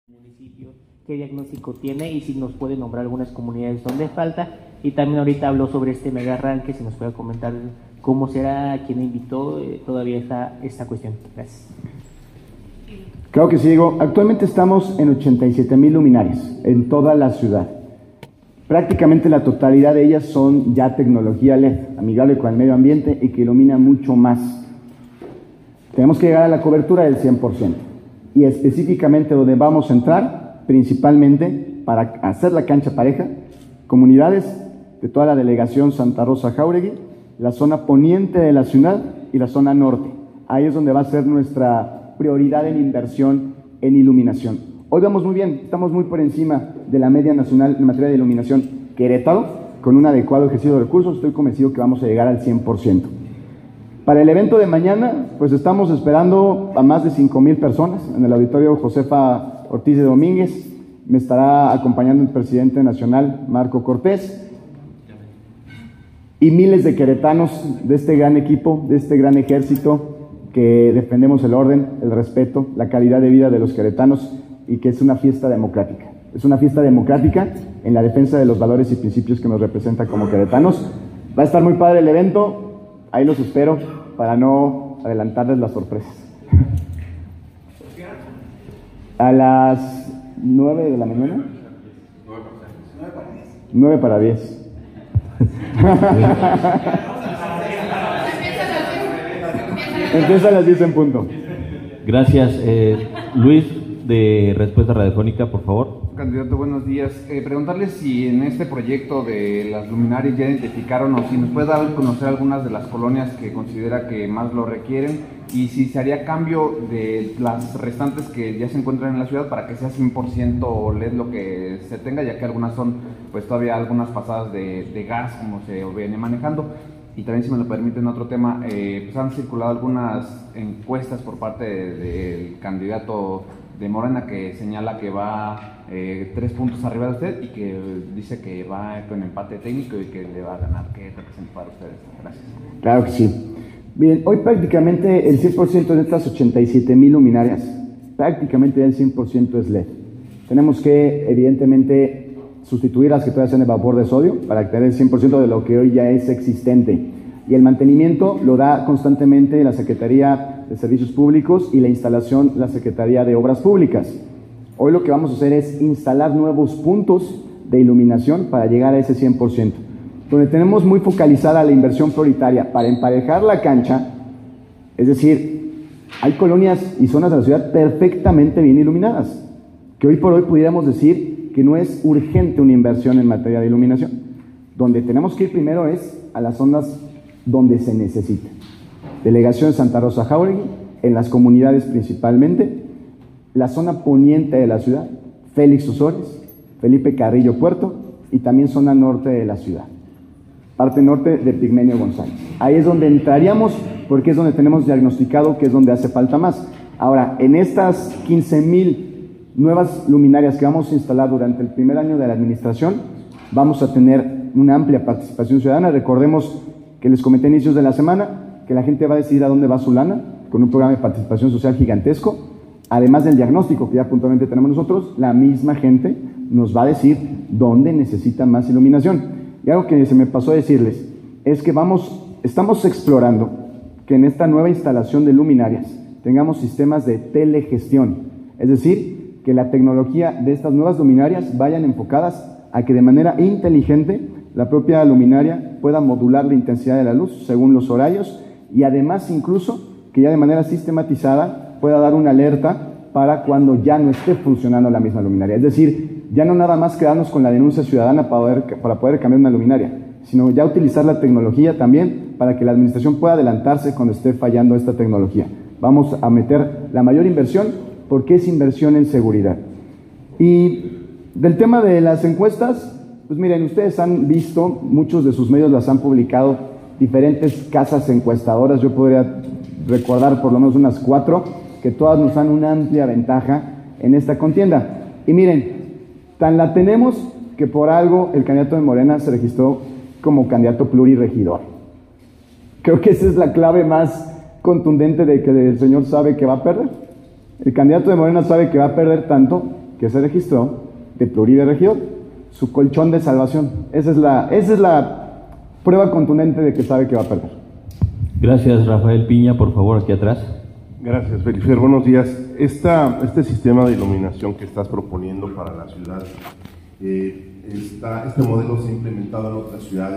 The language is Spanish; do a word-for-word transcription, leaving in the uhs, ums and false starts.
municipio, qué diagnóstico tiene y si nos puede nombrar algunas comunidades donde falta. Y también ahorita habló sobre este mega arranque, si nos puede comentar cómo será, quién invitó, eh, todavía está esta cuestión. Gracias. Claro que sí, Diego. Actualmente estamos en ochenta y siete mil luminarias en toda la ciudad. Prácticamente la totalidad de ellas son ya tecnología L E D, amigable con el medio ambiente y que ilumina mucho más. Tenemos que llegar a la cobertura del cien por ciento. Y específicamente donde vamos a entrar, principalmente para hacer la cancha pareja, comunidades de toda la delegación Santa Rosa Jáuregui, la zona poniente de la ciudad y la zona norte. Ahí es donde va a ser nuestra prioridad en inversión en iluminación. Hoy vamos muy bien, estamos muy por encima de la media nacional en materia de iluminación. Querétaro, con un adecuado ejercicio de recursos, estoy convencido que vamos a llegar al cien por ciento. Para el evento de mañana, pues estamos esperando a más de cinco mil personas en el auditorio Josefa Ortiz de Domínguez. Me estará acompañando el presidente nacional, Marco Cortés, y miles de queretanos de este gran equipo, de este gran ejército, que defendemos el orden, el respeto, la calidad de vida de los queretanos y que es una fiesta democrática. Es una fiesta democrática en la defensa de los valores y principios que nos representan como queretanos. Va a estar muy padre el evento, ahí los espero para no adelantarles las sorpresas. A las nueve de la mañana. nueve para diez. Empieza a las diez en punto. Gracias. Eh, Luis, de Respuesta Radiofónica, por favor. Candidato, buenos días. Eh, preguntarle si en este proyecto de las luminarias ya identificaron o si nos puede dar a conocer algunas de las colonias que considera que más lo requieren y si se haría cambio de las restantes que ya se encuentran en la ciudad para que sea cien por ciento L E D lo que se tenga, ya que algunas son pues todavía algunas pasadas de, de gas como se viene manejando. Y también, si me lo permiten, otro tema, eh, pues han circulado algunas encuestas por parte del de, de candidato de Morena que señala que va eh, tres puntos arriba de usted y que dice que va con empate técnico y que le va a ganar. ¿Qué representa para ustedes? Gracias. Claro que sí. Bien, hoy prácticamente el cien por ciento de estas ochenta y siete mil luminarias, prácticamente el cien por ciento es L E D. Tenemos que, evidentemente, sustituir las que todavía sean de vapor de sodio para tener el cien por ciento de lo que hoy ya es existente. Y el mantenimiento lo da constantemente la Secretaría de Servicios Públicos y la instalación la Secretaría de Obras Públicas. Hoy lo que vamos a hacer es instalar nuevos puntos de iluminación para llegar a ese cien por ciento. Donde tenemos muy focalizada la inversión prioritaria para emparejar la cancha, es decir, hay colonias y zonas de la ciudad perfectamente bien iluminadas, que hoy por hoy pudiéramos decir que no es urgente una inversión en materia de iluminación. Donde tenemos que ir primero es a las zonas donde se necesita. Delegación Santa Rosa Jáuregui, en las comunidades principalmente, la zona poniente de la ciudad, Félix Osores, Felipe Carrillo Puerto y también zona norte de la ciudad, parte norte de Pigmenio González. Ahí es donde entraríamos porque es donde tenemos diagnosticado que es donde hace falta más. Ahora, en estas quince mil nuevas luminarias que vamos a instalar durante el primer año de la administración, vamos a tener una amplia participación ciudadana. Recordemos que les comenté a inicios de la semana que la gente va a decidir a dónde va su lana, con un programa de participación social gigantesco. Además del diagnóstico que ya puntualmente tenemos nosotros, la misma gente nos va a decir dónde necesita más iluminación. Y algo que se me pasó a decirles es que vamos, estamos explorando que en esta nueva instalación de luminarias tengamos sistemas de telegestión, es decir, que la tecnología de estas nuevas luminarias vayan enfocadas a que de manera inteligente la propia luminaria pueda modular la intensidad de la luz según los horarios y además incluso que ya de manera sistematizada pueda dar una alerta para cuando ya no esté funcionando la misma luminaria. Es decir, ya no nada más quedarnos con la denuncia ciudadana para poder, para poder cambiar una luminaria, sino ya utilizar la tecnología también para que la administración pueda adelantarse cuando esté fallando esta tecnología. Vamos a meter la mayor inversión porque es inversión en seguridad. Y del tema de las encuestas, pues miren, ustedes han visto, muchos de sus medios las han publicado, diferentes casas encuestadoras, yo podría recordar por lo menos unas cuatro, que todas nos dan una amplia ventaja en esta contienda. Y miren, tan la tenemos que por algo el candidato de Morena se registró como candidato pluriregidor. Creo que esa es la clave más contundente de que el señor sabe que va a perder. El candidato de Morena sabe que va a perder tanto que se registró de Pluride Regidor, su colchón de salvación. Esa es la, esa es la prueba contundente de que sabe que va a perder. Gracias, Rafael Piña, por favor, aquí atrás. Gracias, Felifer. Buenos días. Esta, este sistema de iluminación que estás proponiendo para la ciudad, eh, está, este modelo se ha implementado en otras ciudades.